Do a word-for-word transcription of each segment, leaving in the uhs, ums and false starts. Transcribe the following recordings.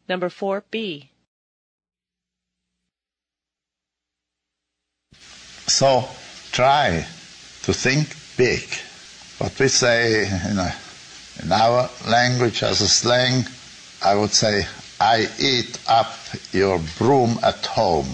Number four B. So try to think big. What we say in, a, in our language as a slang, I would say, I eat up your broom at home.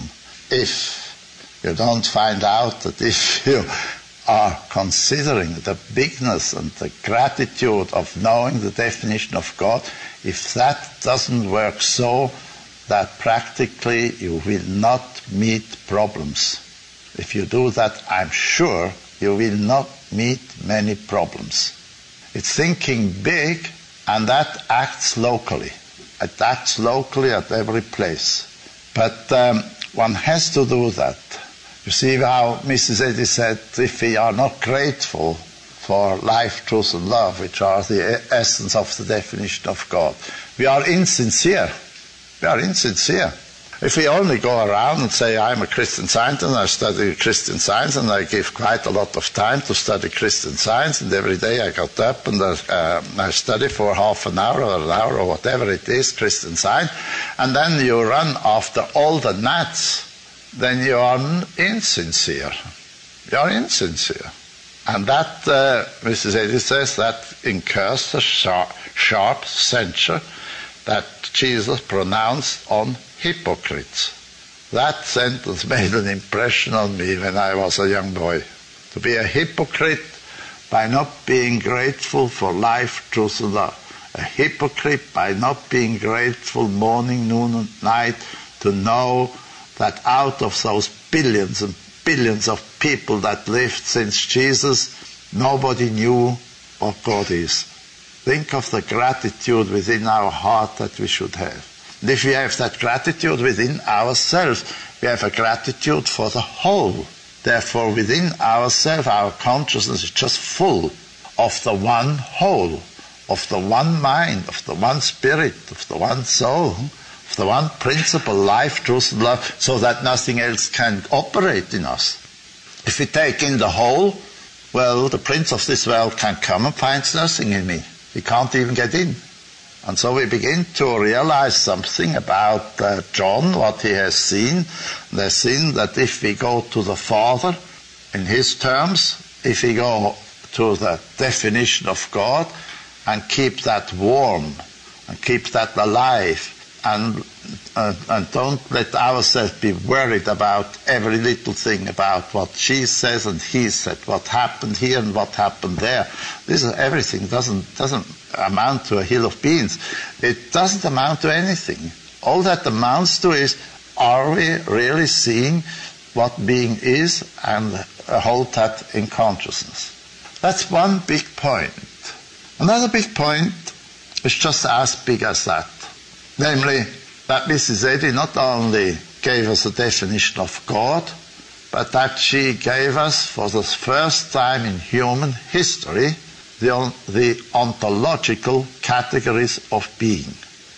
If you don't find out that if you are considering the bigness and the gratitude of knowing the definition of God, if that doesn't work so that practically you will not meet problems. If you do that, I'm sure you will not meet many problems. It's thinking big, and that acts locally. It acts locally at every place. But um, one has to do that. You see how Missus Eddy said, if we are not grateful for life, truth and love, which are the essence of the definition of God, we are insincere. We are insincere. If we only go around and say, I'm a Christian Scientist and I study Christian Science and I give quite a lot of time to study Christian Science, and every day I got up and uh, I study for half an hour or an hour or whatever it is, Christian Science, and then you run after all the gnats, then you are insincere. You are insincere. And that, uh, Missus Eddy says, that incurs the sharp, sharp censure that Jesus pronounced on hypocrites. That sentence made an impression on me when I was a young boy. To be a hypocrite by not being grateful for life, truth and love. A hypocrite by not being grateful morning, noon and night to know that out of those billions and billions of people that lived since Jesus, nobody knew what God is. Think of the gratitude within our heart that we should have. And if we have that gratitude within ourselves, we have a gratitude for the whole. Therefore, within ourselves, our consciousness is just full of the one whole, of the one mind, of the one spirit, of the one soul, of the one principle, life, truth, and love, so that nothing else can operate in us. If we take in the whole, well, the prince of this world can come and finds nothing in me. He can't even get in. And so we begin to realize something about uh, John, what he has seen. They has seen that if we go to the Father, in his terms, if we go to the definition of God, and keep that warm, and keep that alive, and, uh, and don't let ourselves be worried about every little thing, about what she says and he said, what happened here and what happened there. This is everything doesn't doesn't amount to a hill of beans. It doesn't amount to anything. All that amounts to is, are we really seeing what being is and hold that in consciousness? That's one big point. Another big point is just as big as that. Namely, that Missus Eddy not only gave us a definition of God, but that she gave us, for the first time in human history, the, the ontological categories of being.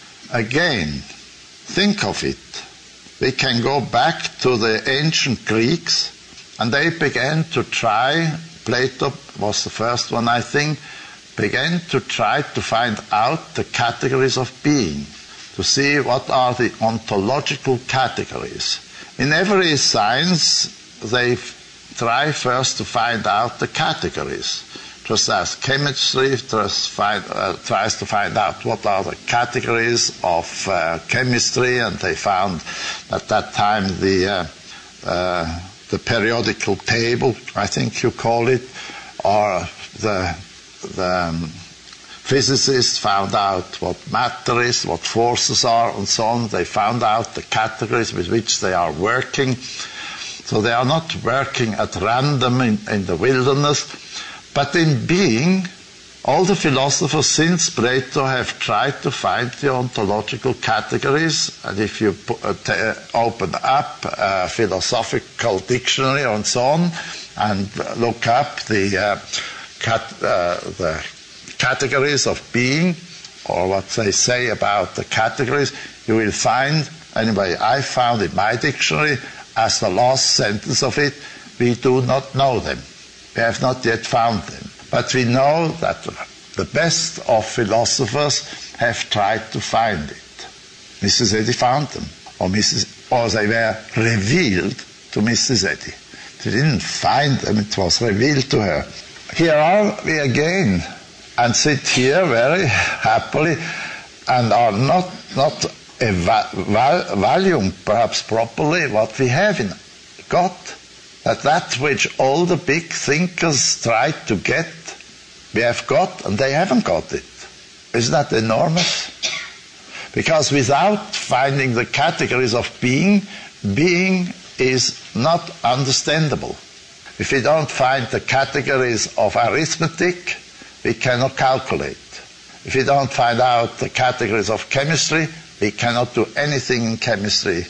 Again, think of it. We can go back to the ancient Greeks, and they began to try, Plato was the first one, I think, began to try to find out the categories of being, to see what are the ontological categories. In every science, they try first to find out the categories, just as chemistry tries, find, uh, tries to find out what are the categories of uh, chemistry, and they found at that time the, uh, uh, the periodical table, I think you call it, or the, the um, physicists found out what matter is, what forces are, and so on. They found out the categories with which they are working. So they are not working at random in, in the wilderness, but in being. All the philosophers since Plato have tried to find the ontological categories, and if you put, uh, t- uh, open up a philosophical dictionary and so on, and look up the, uh, cat, uh, the categories of being, or what they say about the categories, you will find, anyway, I found in my dictionary, as the last sentence of it, we do not know them. We have not yet found them. But we know that the best of philosophers have tried to find it. Missus Eddy found them, or, Missus or they were revealed to Missus Eddy. She didn't find them, it was revealed to her. Here are we again, and sit here very happily, and are not, not valuing perhaps properly what we have in God. That that which all the big thinkers tried to get, we have got, and they haven't got it. Isn't that enormous? Because without finding the categories of being, being is not understandable. If we don't find the categories of arithmetic, we cannot calculate. If we don't find out the categories of chemistry, we cannot do anything in chemistry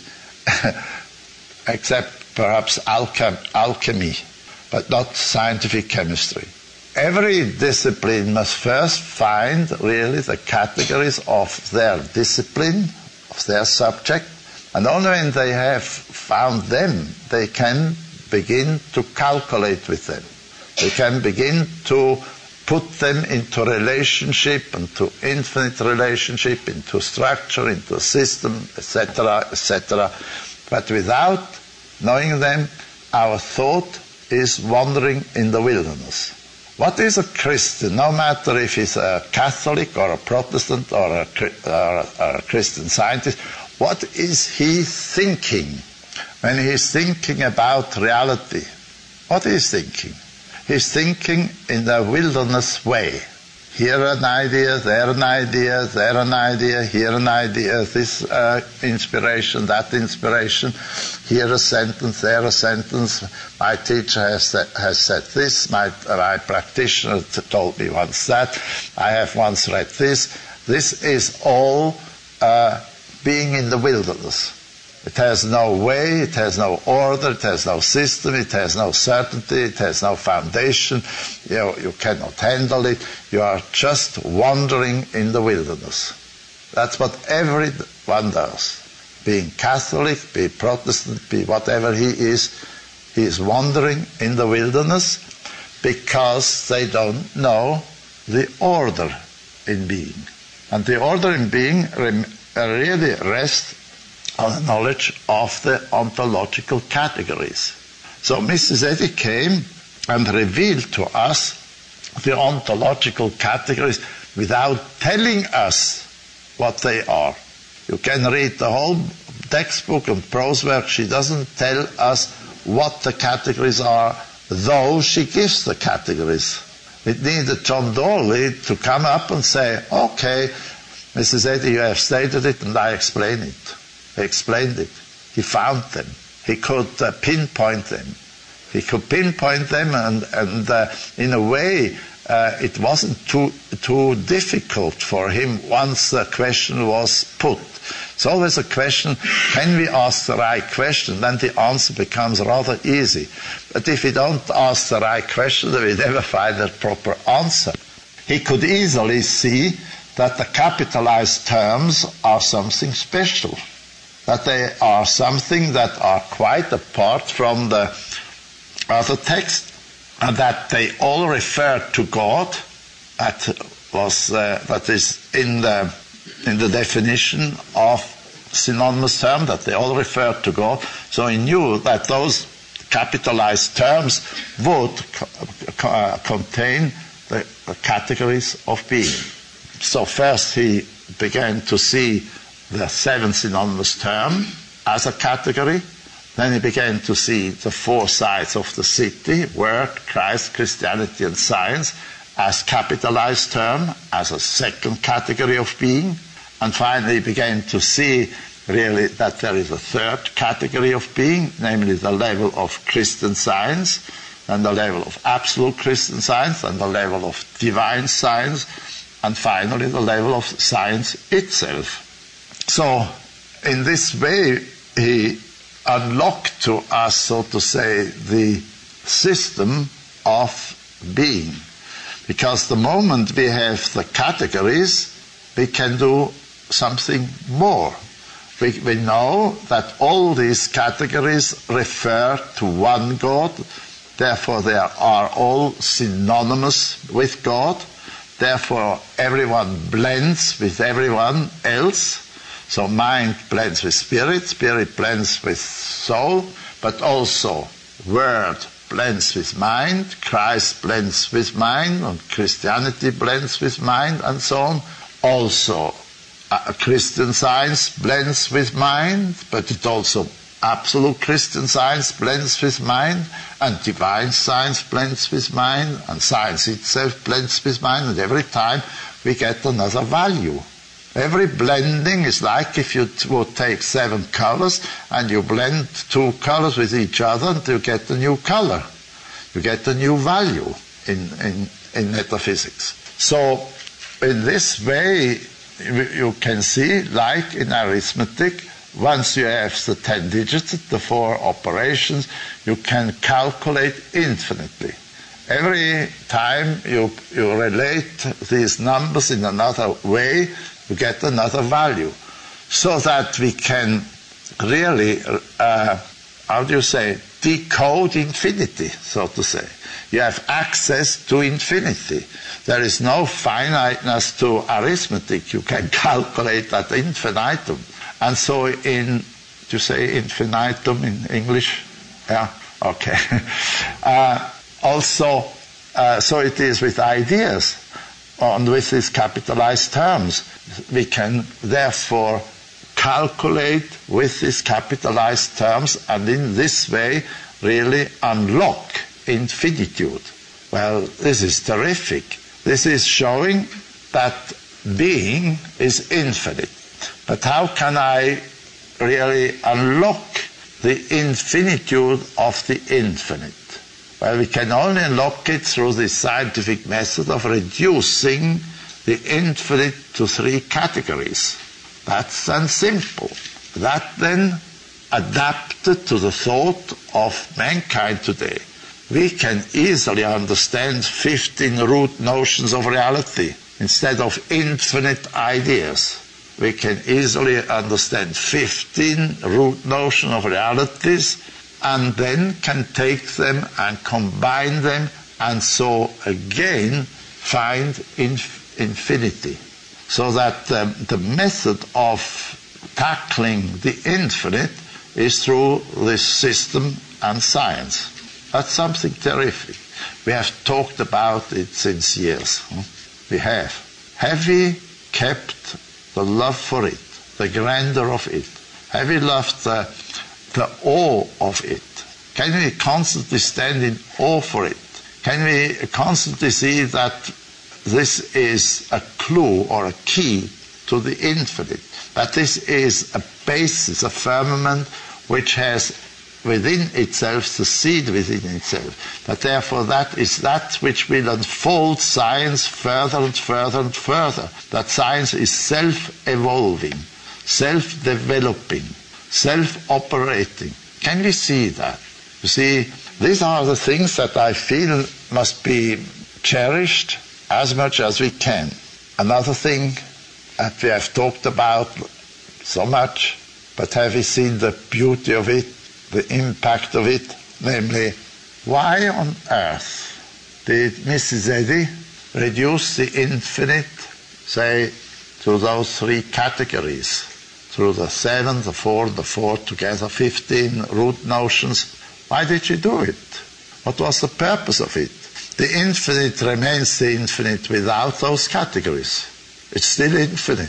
except perhaps alchem- alchemy, but not scientific chemistry. Every discipline must first find really the categories of their discipline, of their subject, and only when they have found them, they can begin to calculate with them. They can begin to put them into relationship, into infinite relationship, into structure, into system, et cetera, et cetera. But without knowing them, our thought is wandering in the wilderness. What is a Christian? No matter if he's a Catholic or a Protestant or a, or a, or a Christian Scientist, what is he thinking when he's thinking about reality? What is he thinking? He's thinking in the wilderness way. Here an idea, there an idea, there an idea, here an idea, this uh, inspiration, that inspiration, here a sentence, there a sentence. My teacher has said, has said this, my, uh, my practitioner told me once that, I have once read this. This is all uh, being in the wilderness. It has no way, it has no order, it has no system, it has no certainty, it has no foundation. You know, you cannot handle it. You are just wandering in the wilderness. That's what everyone does. Being Catholic, be Protestant, be whatever he is, he is wandering in the wilderness because they don't know the order in being. And the order in being really rests on the knowledge of the ontological categories. So Missus Eddy came and revealed to us the ontological categories without telling us what they are. You can read the whole textbook and prose work. She doesn't tell us what the categories are, though she gives the categories. It needed John Dawley to come up and say, okay, Missus Eddy, you have stated it and I explain it. He explained it. He found them. He could uh, pinpoint them. He could pinpoint them, and, and uh, in a way, uh, it wasn't too too difficult for him once the question was put. It's always a question, can we ask the right question? Then the answer becomes rather easy. But if we don't ask the right question, then we never find a proper answer. He could easily see that the capitalized terms are something special, that they are something that are quite apart from the other text, and that they all refer to God. That was uh, that is in the in the definition of synonymous term, that they all refer to God. So he knew that those capitalized terms would co- co- contain the, the categories of being. So first he began to see the seven synonymous term as a category. Then he began to see the four sides of the city, Word, Christ, Christianity and Science, as capitalized term, as a second category of being. And finally he began to see really that there is a third category of being, namely the level of Christian Science, and the level of absolute Christian Science, and the level of divine science, and finally the level of science itself. So, in this way, he unlocked to us, so to say, the system of being. Because the moment we have the categories, we can do something more. We, we know that all these categories refer to one God, therefore they are all synonymous with God, therefore everyone blends with everyone else. So mind blends with spirit, spirit blends with soul, but also word blends with mind, Christ blends with mind, and Christianity blends with mind, and so on. Also, uh, Christian Science blends with mind, but it also absolute Christian Science blends with mind, and divine science blends with mind, and science itself blends with mind, and every time we get another value. Every blending is like if you would take seven colors and you blend two colors with each other and you get a new color. You get a new value in, in, in metaphysics. So in this way you can see, like in arithmetic, once you have the ten digits, the four operations, you can calculate infinitely. Every time you, you relate these numbers in another way, you get another value. So that we can really, uh, how do you say, decode infinity, so to say. You have access to infinity. There is no finiteness to arithmetic. You can calculate at infinitum. And so in, do you say infinitum in English? Yeah, okay. uh, also, uh, so it is with ideas, and with these capitalized terms. We can therefore calculate with these capitalized terms, and in this way really unlock infinitude. Well, this is terrific. This is showing that being is infinite. But how can I really unlock the infinitude of the infinite? Well, we can only unlock it through the scientific method of reducing the infinite to three categories. That's then simple. That then adapted to the thought of mankind today. We can easily understand fifteen root notions of reality instead of infinite ideas. We can easily understand fifteen root notions of realities, and then can take them and combine them, and so again find inf- infinity. So that um, the method of tackling the infinite is through this system and science. That's something terrific. We have talked about it since years. We have. Have we kept the love for it, the grandeur of it? Have we loved the, the awe of it? Can we constantly stand in awe for it? Can we constantly see that this is a clue or a key to the infinite? That this is a basis, a firmament which has within itself the seed within itself. That therefore that is that which will unfold science further and further and further. That science is self-evolving, self-developing, self-operating. Can we see that? You see, these are the things that I feel must be cherished as much as we can. Another thing that we have talked about so much, but have we seen the beauty of it, the impact of it? Namely, why on earth did Missus Eddy reduce the infinite, say, to those three categories, through the seven, the four, the four together, fifteen root notions? Why did she do it? What was the purpose of it? The infinite remains the infinite without those categories. It's still infinite,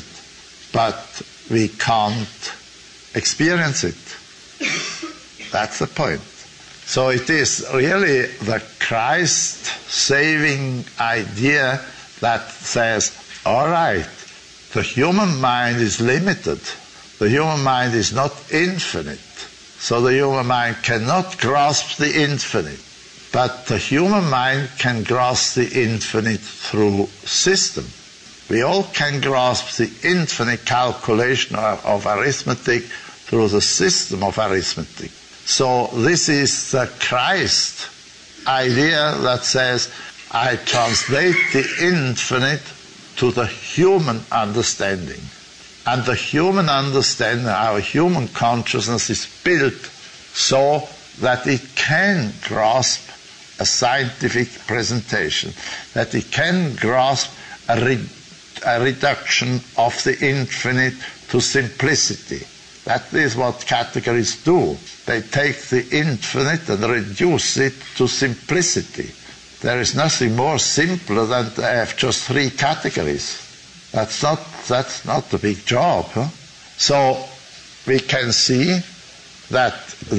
but we can't experience it. That's the point. So it is really the Christ-saving idea that says, all right, the human mind is limited. The human mind is not infinite. So the human mind cannot grasp the infinite. But the human mind can grasp the infinite through system. We all can grasp the infinite calculation of, of arithmetic through the system of arithmetic. So this is the Christ idea that says, I translate the infinite to the human understanding. And the human understanding, our human consciousness is built so that it can grasp a scientific presentation, that it can grasp a, re- a reduction of the infinite to to simplicity. That is what categories do. They take the infinite and reduce it to simplicity. There is nothing more simpler than to have just three categories. That's not, that's not a big job. Huh? So we can see that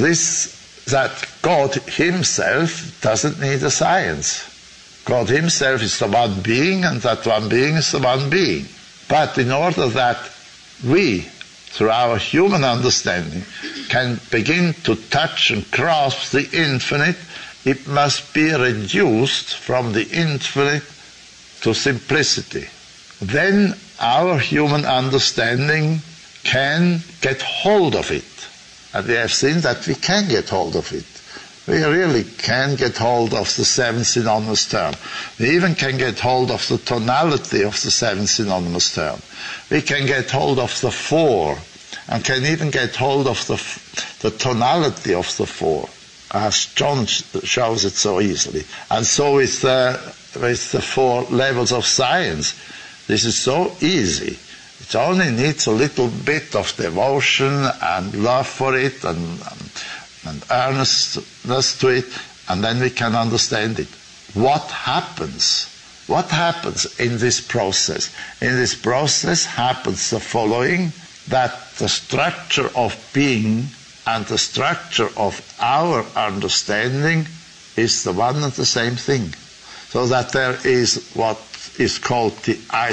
this, that God himself doesn't need a science. God himself is the one being, and that one being is the one being. But in order that we, through our human understanding, can begin to touch and grasp the infinite, it must be reduced from the infinite to simplicity. Then our human understanding can get hold of it. And we have seen that we can get hold of it. We really can get hold of the seven synonymous term. We even can get hold of the tonality of the seven synonymous term. We can get hold of the four, and can even get hold of the, the tonality of the four, as John shows it so easily. And so with the, with the four levels of science, this is so easy. It only needs a little bit of devotion and love for it, and, and and earnestness to it, and then we can understand it. What happens? What happens in this process? In this process happens the following, that the structure of being and the structure of our understanding is the one and the same thing. So that there is what is called the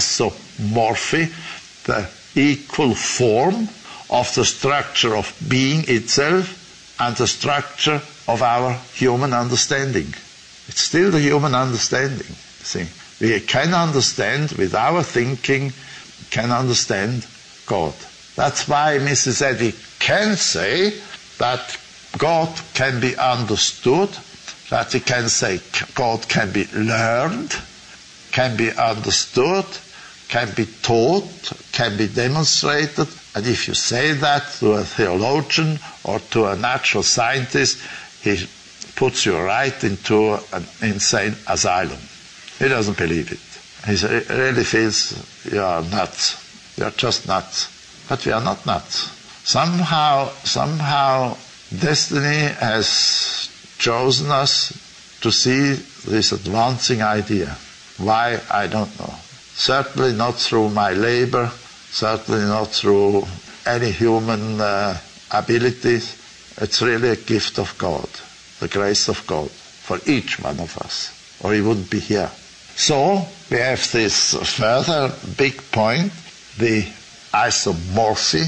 isomorphy, the equal form of the structure of being itself, and the structure of our human understanding. It's still the human understanding. See, we can understand with our thinking, can understand God. That's why Missus Eddy can say that God can be understood, that he can say God can be learned, can be understood, can be taught, can be demonstrated. And if you say that to a theologian or to a natural scientist, he puts you right into an insane asylum. He doesn't believe it. He really feels you are nuts. You are just nuts. But we are not nuts. Somehow, somehow, destiny has chosen us to see this advancing idea. Why, I don't know. Certainly not through my labor, certainly not through any human uh, abilities. It's really a gift of God, the grace of God, for each one of us, or he wouldn't be here. So, we have this further big point, the isomorphy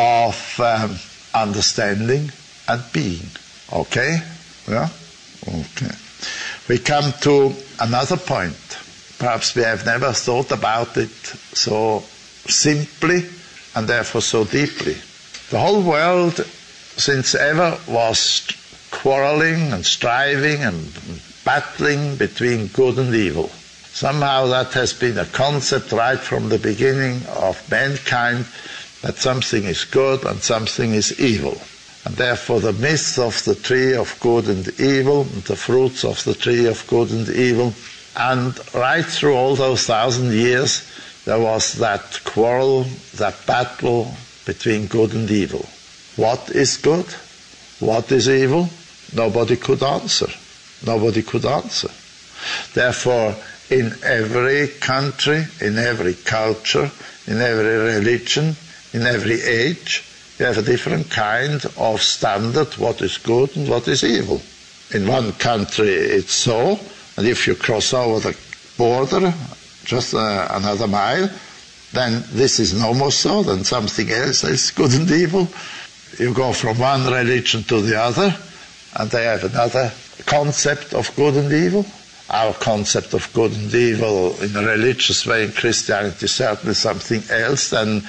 of um, understanding and being. Okay? Yeah? Okay. We come to another point. Perhaps we have never thought about it so simply and therefore so deeply. The whole world since ever was quarreling and striving and battling between good and evil. Somehow that has been a concept right from the beginning of mankind, that something is good and something is evil. And therefore the myth of the tree of good and evil, and the fruits of the tree of good and evil. And right through all those thousand years, there was that quarrel, that battle between good and evil. What is good? What is evil? Nobody could answer. Nobody could answer. Therefore, in every country, in every culture, in every religion, in every age, you have a different kind of standard, what is good and what is evil. In one country it's so, and if you cross over the border, just uh, another mile, then this is no more so, then something else is good and evil. You go from one religion to the other, and they have another concept of good and evil. Our concept of good and evil in a religious way in Christianity is certainly something else than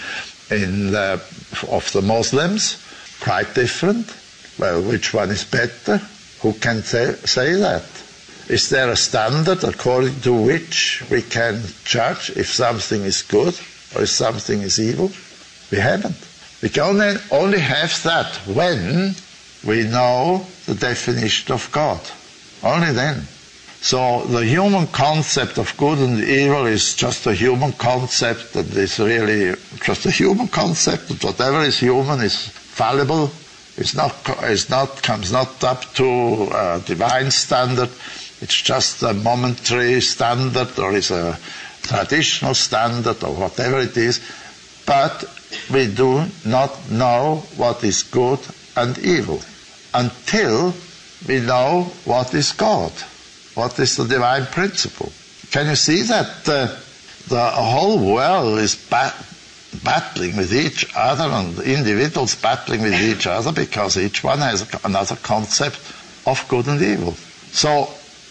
in the, of the Muslims, quite different. Well, which one is better? Who can say, say that? Is there a standard according to which we can judge if something is good or if something is evil? We haven't. We can only, only have that when we know the definition of God. Only then. So the human concept of good and evil is just a human concept, and it's really just a human concept, that whatever is human is fallible, is not, is not, comes not up to a divine standard. It's just a momentary standard, or is a traditional standard, or whatever it is. But we do not know what is good and evil until we know what is God. What is the divine principle? Can you see that uh, the whole world is bat- battling with each other, and individuals battling with each other, because each one has another concept of good and evil. So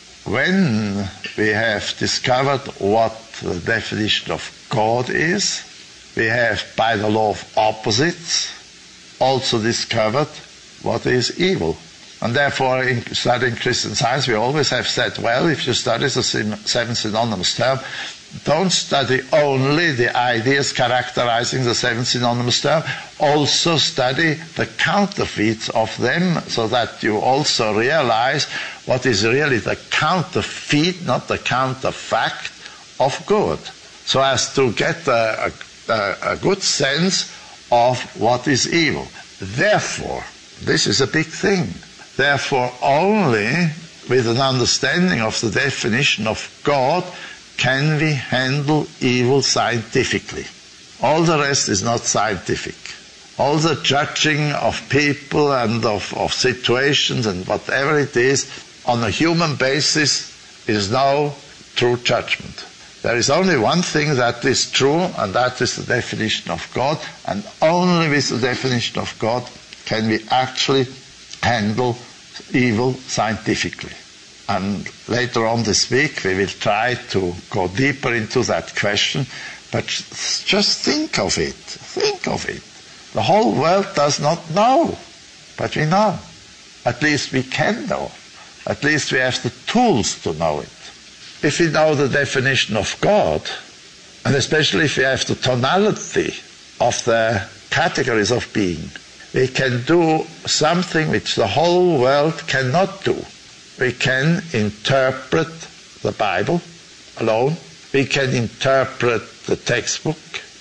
when we have discovered what the definition of God is, we have, by the law of opposites, also discovered what is evil. And therefore, in studying Christian Science, we always have said, well, if you study the seven synonymous terms, don't study only the ideas characterizing the seven synonymous terms, also study the counterfeits of them, so that you also realize what is really the counterfeit, not the counterfact of good, so as to get a, a, a good sense of what is evil. Therefore, this is a big thing. Therefore, only with an understanding of the definition of God can we handle evil scientifically. All the rest is not scientific. All the judging of people and of, of situations and whatever it is on a human basis is no true judgment. There is only one thing that is true, and that is the definition of God, and only with the definition of God can we actually handle evil scientifically. And later on this week we will try to go deeper into that question, but just think of it, think of it. The whole world does not know, but we know. At least we can know. At least we have the tools to know it. If we know the definition of God, and especially if we have the tonality of the categories of being, we can do something which the whole world cannot do. We can interpret the Bible alone, we can interpret the textbook,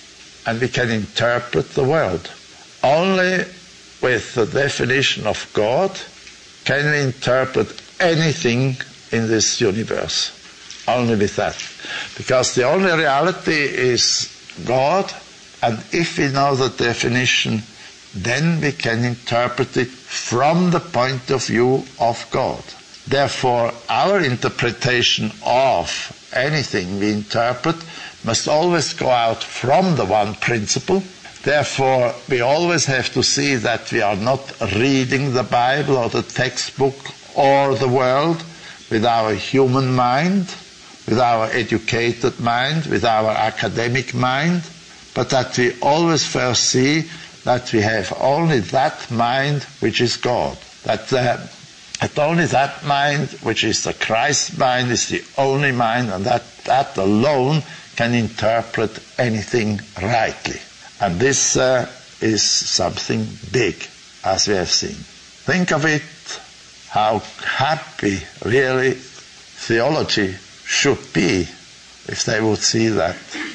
and we can interpret the world. Only with the definition of God can we interpret anything in this universe. Only with that. Because the only reality is God, and if we know the definition, then we can interpret it from the point of view of God. Therefore, our interpretation of anything we interpret must always go out from the one principle. Therefore, we always have to see that we are not reading the Bible or the textbook or the world with our human mind, with our educated mind, with our academic mind, but that we always first see that we have only that mind which is God. That, uh, that only that mind which is the Christ mind is the only mind, and that, that alone can interpret anything rightly. And this uh, is something big, as we have seen. Think of it, how happy really theology should be if they would see that.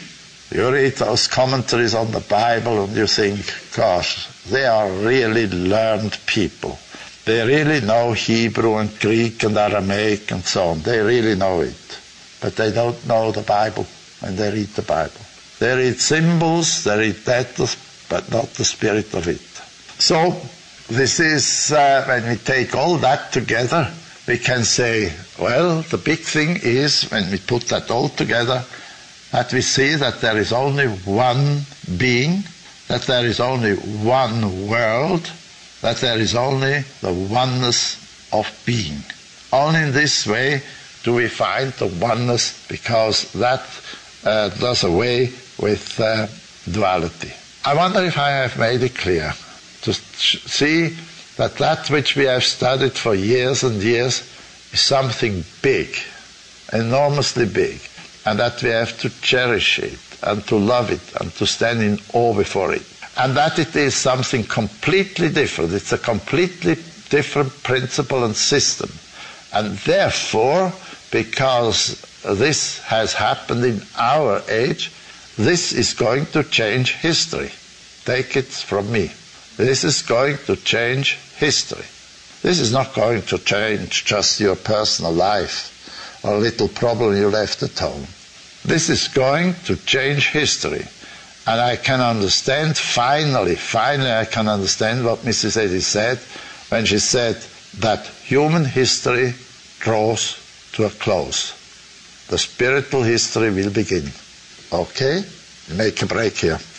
You read those commentaries on the Bible and you think, gosh, they are really learned people. They really know Hebrew and Greek and Aramaic and so on. They really know it. But they don't know the Bible when they read the Bible. They read symbols, they read letters, but not the spirit of it. So, this is, uh, when we take all that together, we can say, well, the big thing is, when we put that all together, that we see that there is only one being, that there is only one world, that there is only the oneness of being. Only in this way do we find the oneness, because that uh, does away with uh, duality. I wonder if I have made it clear to see that that which we have studied for years and years is something big, enormously big, and that we have to cherish it and to love it and to stand in awe before it. And that it is something completely different. It's a completely different principle and system. And therefore, because this has happened in our age, this is going to change history. Take it from me. This is going to change history. This is not going to change just your personal life or a little problem you left at home. This is going to change history. And I can understand, finally, finally I can understand what Missus Eddy said when she said that human history draws to a close. The spiritual history will begin. Okay? Make a break here.